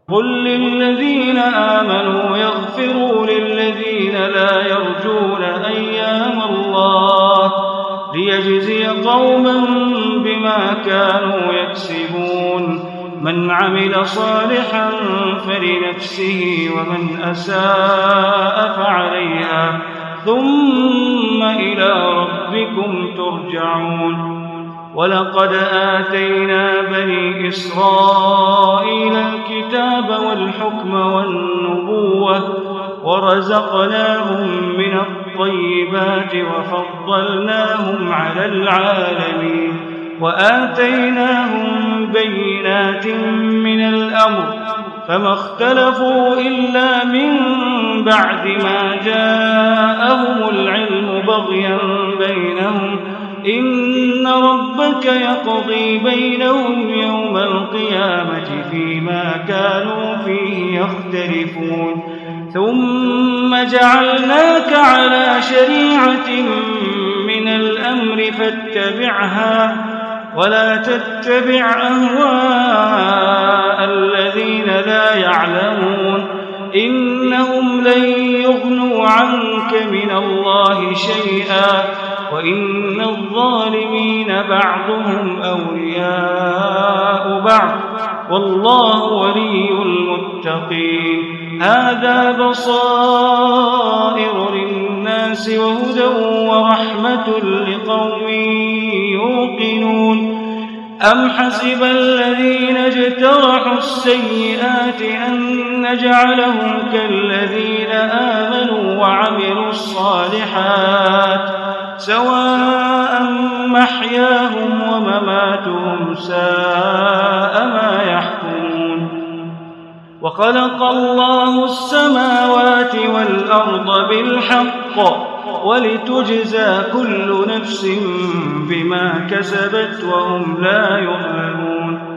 قل للذين آمنوا يغفروا للذين لا يرجون أيام الله ليجزي قوما بما كانوا يكسبون من عمل صالحا فلنفسه ومن أساء فعليها ثم إلى ربكم ترجعون ولقد آتينا بني إسرائيل الكتاب والحكم والنبوة ورزقناهم من الطيبات وفضلناهم على العالمين وآتيناهم بينات من الأمر فما اختلفوا إلا من بعد ما جاءهم العلم بغيا بينهم إن ربك يقضي بينهم يوم القيامة فيما كانوا فيه يختلفون ثم جعلناك على شريعة من الأمر فاتبعها ولا تتبع أهواء الذين لا يعلمون إنهم لن يغنوا عنك من الله شيئا وإن الظالمين بعضهم أولياء بعض والله ولي المتقين هذا بصائر للناس وهدى ورحمة لقوم يوقنون أم حسب الذين اجترحوا السيئات أن نجعلهم كالذين آمنوا وعملوا الصالحات سواء محياهم ومماتهم ساء ما يحكمون وخلق الله السماوات والأرض بالحق ولتجزى كل نفس بما كسبت وهم لا يظلمون